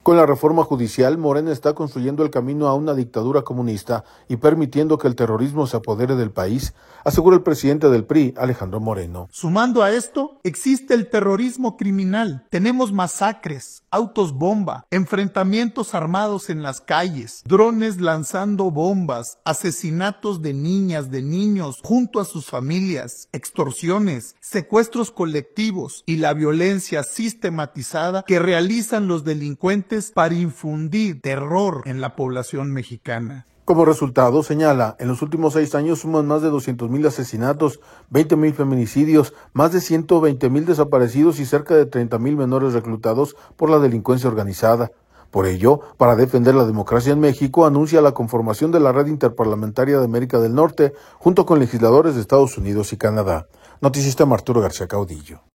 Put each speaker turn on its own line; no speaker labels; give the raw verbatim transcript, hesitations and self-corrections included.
Con la reforma judicial, Morena está construyendo el camino a una dictadura comunista y permitiendo que el terrorismo se apodere del país, asegura el presidente del P R I, Alejandro Moreno.
Sumando a esto, existe el terrorismo criminal. Tenemos masacres, autos bomba, enfrentamientos armados en las calles, drones lanzando bombas, asesinatos de niñas, de niños junto a sus familias, extorsiones, secuestros colectivos y la violencia sistematizada que realizan los delincuentes para infundir terror en la población mexicana.
Como resultado, señala, en los últimos seis años suman más de doscientos mil asesinatos, veinte mil feminicidios, más de ciento veinte mil desaparecidos y cerca de treinta mil menores reclutados por la delincuencia organizada. Por ello, para defender la democracia en México, anuncia la conformación de la Red Interparlamentaria de América del Norte, junto con legisladores de Estados Unidos y Canadá. Noticista Arturo García Caudillo.